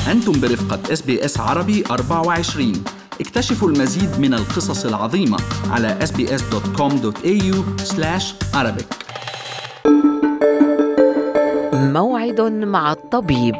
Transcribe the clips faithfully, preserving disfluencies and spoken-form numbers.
أنتم برفقة إس بي إس عربي أربعة وعشرين. اكتشفوا المزيد من القصص العظيمة على إس بي إس دوت كوم دوت إيه يو سلاش عربيك. موعد مع الطبيب.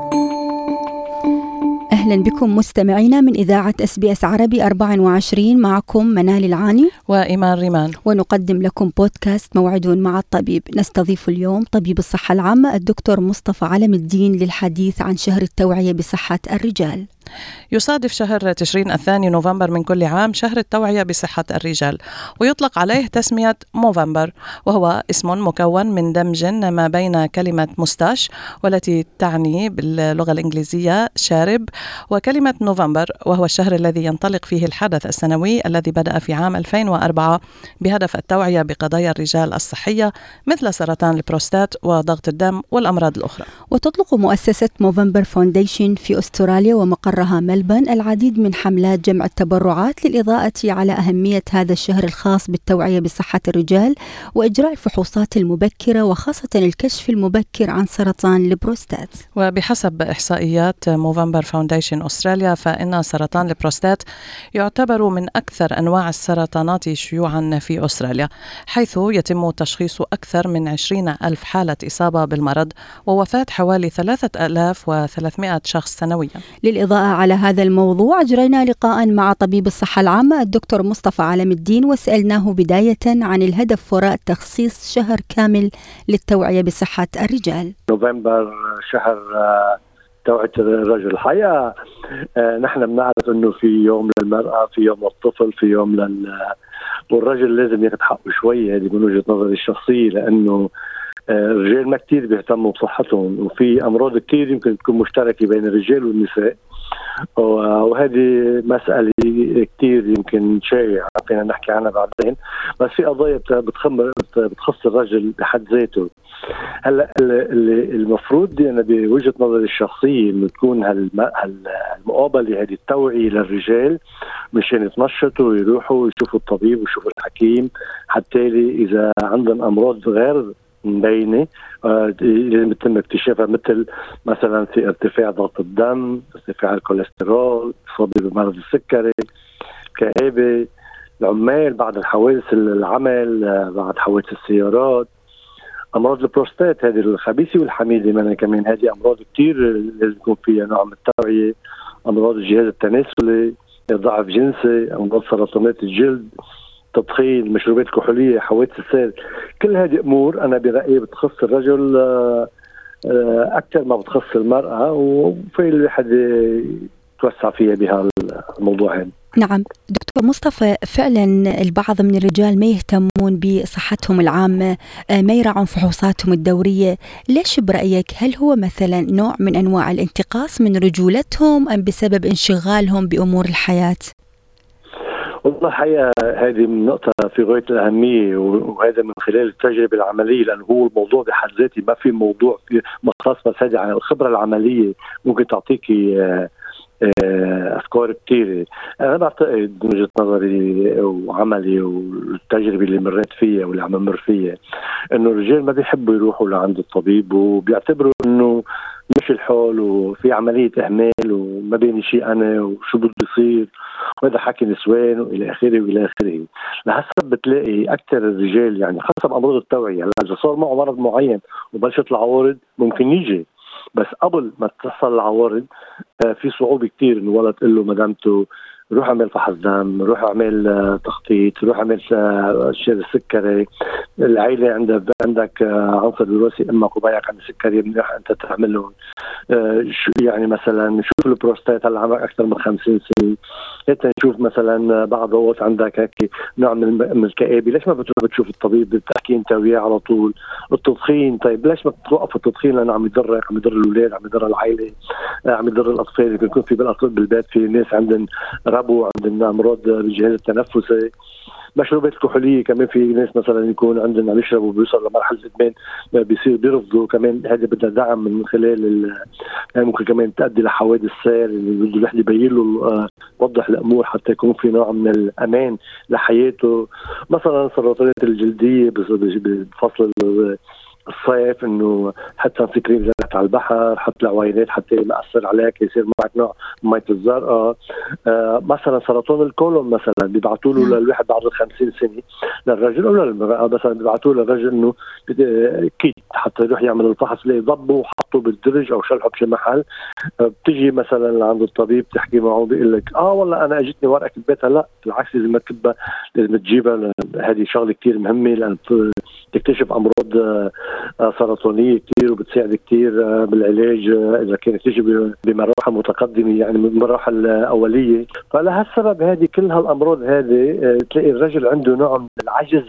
أهلا بكم مستمعينا من إذاعة إس بي إس عربي أربعة وعشرين. معكم منال العاني وإيمان ريمان، ونقدم لكم بودكاست موعد مع الطبيب. نستضيف اليوم طبيب الصحة العامة الدكتور مصطفى علم الدين للحديث عن شهر التوعية بصحة الرجال. يصادف شهر تشرين الثاني نوفمبر من كل عام شهر التوعية بصحة الرجال، ويطلق عليه تسمية موفمبر، وهو اسم مكون من دمج ما بين كلمة مستاش والتي تعني باللغة الإنجليزية شارب، وكلمة نوفمبر وهو الشهر الذي ينطلق فيه الحدث السنوي الذي بدأ في عام ألفين وأربعة بهدف التوعية بقضايا الرجال الصحية مثل سرطان البروستات وضغط الدم والأمراض الأخرى. وتطلق مؤسسة موفمبر فاونديشن في أستراليا ومقرها ملبن العديد من حملات جمع التبرعات للإضاءة على أهمية هذا الشهر الخاص بالتوعية بصحة الرجال وإجراء الفحوصات المبكرة وخاصة الكشف المبكر عن سرطان البروستات. وبحسب إحصائيات موفمبر فاونديشن أستراليا فإن سرطان البروستات يعتبر من أكثر أنواع السرطانات شيوعا في أستراليا، حيث يتم تشخيص أكثر من عشرين ألف حالة إصابة بالمرض ووفاة حوالي ثلاثة آلاف وثلاثمائة شخص سنويا. للإضاءة على هذا الموضوع أجرينا لقاء مع طبيب الصحة العامة الدكتور مصطفى علم الدين، وسألناه بداية عن الهدف وراء تخصيص شهر كامل للتوعية بصحة الرجال. نوفمبر شهر توعية الرجل. الحقيقة نحن بنعرف أنه في يوم للمرأة، في يوم للطفل، في يوم لل والرجل لازم ياخد حقه شوية. هذه من وجهة نظري الشخصية، لأنه الرجال ما كتير بيهتموا بصحتهم، وفي أمراض كتير يمكن تكون مشتركة بين الرجال والنساء، وهذه مسألة كتير يمكن شائعة فينا نحكي عنها بعدين. بس في قضايا بتخص الرجل بحد ذاته. هلا المفروض دي أنا بوجهة نظري الشخصية إنه تكون هالمقابلة هذه التوعية للرجال مشان يتنشطوا ويروحوا يشوفوا الطبيب ويشوفوا الحكيم، حتى إذا عندهم أمراض غير مبينة لازم يتم اكتشافها، مثل مثلا في ارتفاع ضغط الدم، ارتفاع الكوليسترول، إصابة بمرض السكري، كآبة، العمال بعد الحوادث العمل، بعد حوادث السيارات، أمراض البروستات هذه الخبيثة والحميدة منها كمان. هذه أمراض كتير لازم يكون فيها نوع من التوعية. أمراض الجهاز التناسلي، ضعف جنسي، أمراض سرطانات الجلد، تدخين، المشروبات الكحولية، حوادث السير، كل هذه أمور أنا برأيي بتخص الرجل أكثر ما بتخص المرأة، وفي الواحد يتوسع فيها بهالموضوع هذا. نعم دكتور مصطفى، فعلا البعض من الرجال ما يهتمون بصحتهم العامة، ما يراعون فحوصاتهم الدورية. ليش برأيك؟ هل هو مثلا نوع من أنواع الانتقاص من رجولتهم أم بسبب انشغالهم بأمور الحياة؟ والله حقيقة هذه من نقطة في غاية الأهمية، وهذا من خلال التجربة العملية، لأنه هو الموضوع بحد ذاته ما في موضوع في مخصص، بس هذه عن الخبرة العملية ممكن تعطيكي أفكار كتيرة. أنا بعتقد من وجهة نظري وعملي والتجربة اللي مريت فيها واللي عم مر فيها إنه الرجال ما بيحبوا يروحوا لعند الطبيب، وبيعتبروا إنه مش الحال وفي عملية إهمال وما بيني شيء أنا وشو بده يصير، وهذا حكي نسوان وإلى آخره وإلى آخره. لحسب بتلاقي أكثر الرجال يعني حسب أمراض التوعية. هلا إذا صار معه مرض معين وبلشت العوارض ممكن يجي، بس قبل ما تحصل العوارض في صعوبة كتير إنه ولا تقول له مدامته روح اعمل فحص دم، روح اعمل تخطيط، روح اعمل شيء السكري، العائلة عندك عندك عنصر وراثي امك وبايعك عند السكري منيح انت تعملهم. يعني مثلا شوف البروستات هلا عمرك اكثر من خمسين سنة، هيك نشوف مثلا بعض الوقت عندك هيك نوع من الكآبة، ليش ما بتروح بتشوف الطبيب بتحكي انت وياه على طول؟ التدخين، طيب ليش ما بتوقف التدخين؟ لانه عم يضرك، عم يضر الاولاد، عم يضر العائلة، عم يضر الاطفال. يكون في بالاطفال بالبيت في ناس عندهم ربو، عندنا امراض بالجهاز التنفسي. مشروبات الكحولية كمان في ناس مثلا يكون عندنا بيشربوا بيوصل لمرحلة إدمان بيصير بيرفضوا، كمان هذا بدها دعم من خلال يعني ممكن كمان تؤدي لحوادث سير اللي بده الواحد يبين له وضح الأمور حتى يكون في نوع من الأمان لحياته. مثلا سرطانات الجلدية بفصل الصيف انه حط سان كريم زرت على البحر، حط العوينات حتى ما يأثر عليك، يصير معك نوع مية الزرقاء. آه مثلا سرطان الكولون مثلا بيبعتوا له للواحد بعد خمسين سنة للرجل او للمرأة، مثلا بيبعتوا له للرجل انه كيت حتى يروح يعمل الفحص اللي يضبه وحطه بالدرج او شلحه بشي محل. آه بتجي مثلا عند الطبيب تحكي معه بيقول لك اه والله انا اجتني ورقة البيت. لا بالعكس، لازم تكبها، لازم تجيبها. هذه شغله كتير مهمه لان تكتشف امراض سرطانيه كتير وبتساعد كتير بالعلاج اذا كانت تجي بمراحل متقدمه، يعني بمراحل اوليه. فلهالسبب هذه كل هالامراض هذه تلاقي الرجل عنده نوع من العجز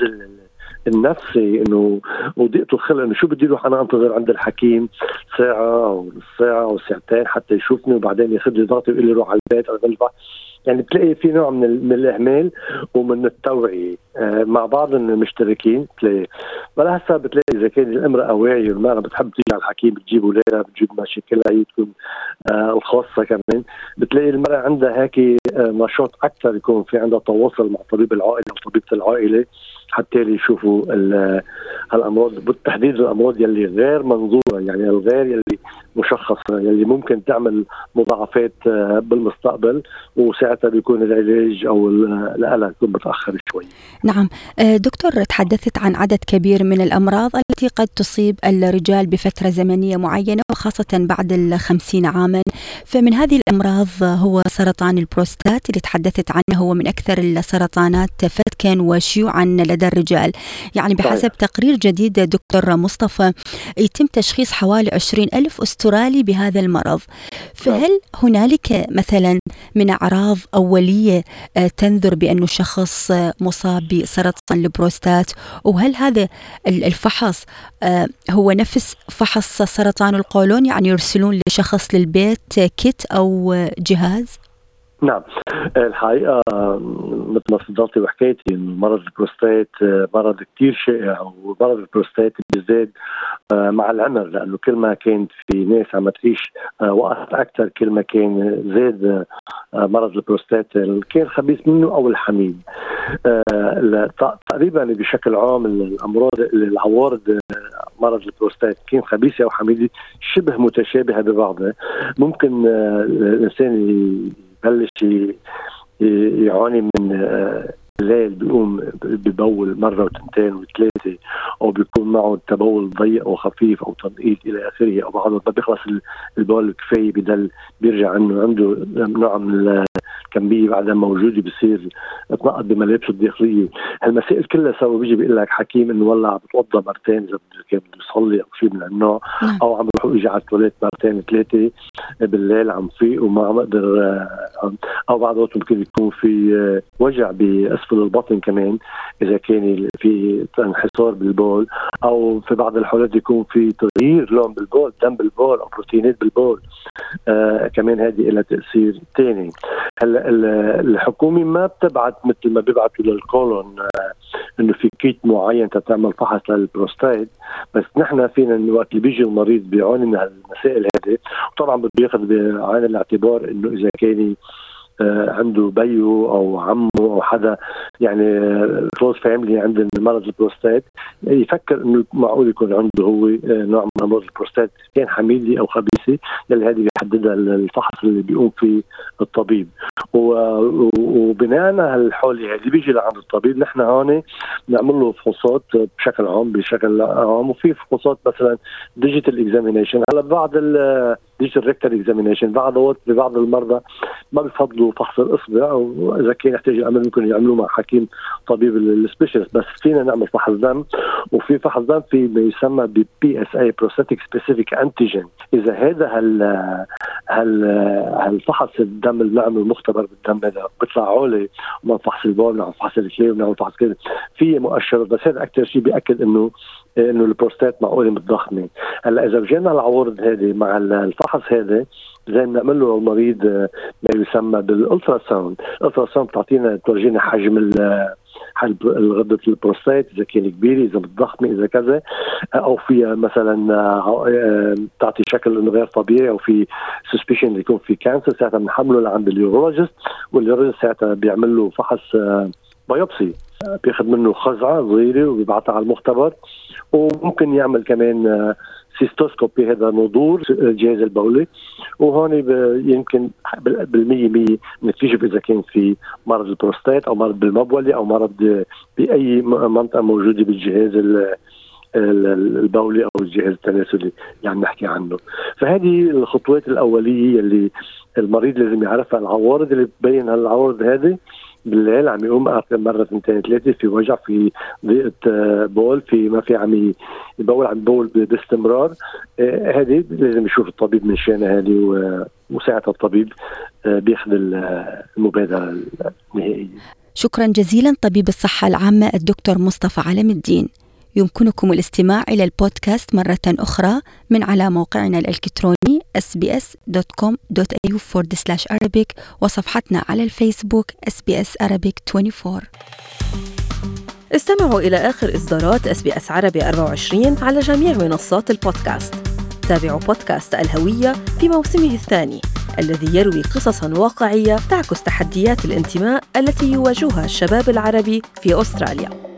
النفسي انه وضيقته الخلق انه شو بدي اروح انا انتظر عند الحكيم ساعه او نص ساعه او ساعتين حتى يشوفني وبعدين ياخذ لي ضغطي ويقول لي روح على البيت او البحر. يعني بتلاقي في نوع من, من الإهمال ومن التوعية آه مع بعض المشتركين. بتلاقي فلهسه بتلاقي إذا كان الامرأة واعية والمرأة بتحب تيجي على الحكيم بتجيب أولادها بتجيب مشاكلها هي تكون آه الخاصة كمان. بتلاقي المرأة عندها هيك آه نشاط أكثر، يكون في عندها تواصل مع طبيب العائلة أو طبيبة العائلة حتى يشوفوا هالأمراض بالتحديد، الأمراض يلي غير منظورة، يعني الغير يلي مشخصة يلي ممكن تعمل مضاعفات آه بالمستقبل، وساعتها بيكون العلاج أو الألم يكون متأخر شوي. نعم دكتور، تحدثت عن عدد كبير من الأمراض التي قد تصيب الرجال بفترة زمنية معينة وخاصة بعد الخمسين عاما. فمن هذه الأمراض هو سرطان البروستات اللي تحدثت عنه، هو من أكثر السرطانات فتكا وشيوعا لدى الرجال. يعني بحسب تقرير جديد دكتور مصطفى يتم تشخيص حوالي عشرين ألف أسترالي بهذا المرض. فهل هنالك مثلا من أعراض أولية تنذر بأنه الشخص مصاب بسرطان البروستات؟ وهل هذا الفحص هو نفس فحص سرطان القولون، يعني يرسلون لشخص للبيت كيت أو جهاز؟ نعم، الحقيقة مثل ما تفضلتي وحكيتي إنه مرض البروستات مرض كتير شائع، ومرض البروستات بيزداد مع العمر، لأنه كل ما كانت في ناس عم تعيش وقت أكثر كل ما كان زاد مرض البروستات، كان خبيث منه أو الحميد. تقريبا بشكل عام الأمراض العوارض مرض البروستات كان خبيثة أو حميدة شبه متشابهة ببعضها. ممكن الإنسان بلش يعاني من الليل بيقوم ببول مرة وتنتين وثلاثة، أو بيكون معه تبول ضيق أو خفيف أو تنقيط إلى آخره، أو بعض ما بيخلص البول الكفاية بدل بيرجع إنه عنده نوع من الكمبية بعدها موجودة بصير تنقط بملابسه الداخلية. هالمسائل كلها سوا بيجي بيقول لك حكيم إنه والله عم بتوضى مرتين إذا كان بده يصلي أو شيء من النوع، أو عم بروح يجي على التواليت مرتين ثلاثة بالليل عم فيق وما عم أقدر، أو بعض الوقت ممكن يكون في وجع بأسفل البطن كمان إذا كان في انحسار بالبول، أو في بعض الحالات يكون في تغيير لون بالبول، دم بالبول أو بروتينات بالبول. آه كمان هذه لها تأثير تاني. هلا الحكومة ما بتبعت مثل ما بيبعتوا للكولون آه إنه في كيت معين تتعمل فحص للبروستات، بس نحن فينا وقت اللي بيجي المريض بيعاني من هالمسائل هذه، وطبعا بياخذ بعين الاعتبار إنه إذا كان عنده بيو او عمه او حدا يعني كلوز فاميلي عنده مرض البروستات، يفكر انه معقول يكون عنده هو نوع من امراض البروستات كان حميدي او خبيثي، اللي هذه بيحددها الفحص اللي بيقوم فيه الطبيب. وبناء على هالحاله هذه بيجي لعند الطبيب، نحن هون نعمل له فحوصات بشكل عام بشكل عام وفي فحوصات مثلا ديجيتال اكزامينيشن. هلا بعض ديجيتال ريكتال اكزامينيشن بعض الوقت ببعض المرضى ما بيفضلوا فحص الاصبع، او اذا كان يحتاج الامر ممكن يعملوه مع حكيم طبيب السبيشالست، بس فينا نعمل فحص دم. وفي فحص دم في ما يسمى ب بي اس اي بروستاتيك سبيسيفيك انتيجين. اذا هذا هال هال هالفحص الدم اللي بنعمله المختبر بالدم هذا بيطلع عالي، وبنفحص البول بنعمل فحص الكلى بنعمل فحص كذا في مؤشرات، بس هذا اكثر شيء بياكد انه انه البروستات معقوله متضخمه. هلا اذا جينا العوارض هذه مع الفحص هذا زي بنعمل له المريض ما يسمى بالالترا ساوند. الالترا ساوند بتعطينا تورجينا حجم الغدة البروستات اذا كان كبير، اذا متضخمه، اذا كذا، او فيها مثلا تعطي شكل انه غير طبيعي، او في سسبشن يكون في كانسر، ساعتها بنحمله لعند اليورولوجيست، واليورولوجيست ساعتها بيعمل له فحص بايوبسي بياخد منه خزعة صغيرة وبيبعتها على المختبر، وممكن يعمل كمان سيستوسكوبي، هذا نضور الجهاز البولي، وهون يمكن بالمية مية نكتشف إذا كان في مرض البروستات أو مرض بالمبولة أو مرض بأي منطقة موجودة بالجهاز البولي أو الجهاز التناسلي اللي عم نحكي عنه. فهذه الخطوات الأولية اللي المريض لازم يعرفها. العوارض اللي بتبين هالعوارض هذه بالليل عم يقوم أكثر مرة اثنتين ثلاثة، في وجع، في ضيقة بول، في ما في عم يبول عم يبول باستمرار، آه هذه لازم يشوف الطبيب من شأنها هذه، وساعتها الطبيب آه بياخذ المبادرة النهائية. شكرا جزيلا طبيب الصحة العامة الدكتور مصطفى علم الدين. يمكنكم الاستماع إلى البودكاست مرة أخرى من على موقعنا الإلكتروني إس بي إس دوت كوم دوت إيه يو فورورد سلاش أرابيك وصفحتنا على الفيسبوك إس بي إس أرابيك أربعة وعشرين. استمعوا إلى آخر إصدارات إس بي إس عربي أربعة وعشرين على جميع منصات البودكاست. تابعوا بودكاست الهوية في موسمه الثاني الذي يروي قصصاً واقعية تعكس تحديات الانتماء التي يواجهها الشباب العربي في أستراليا.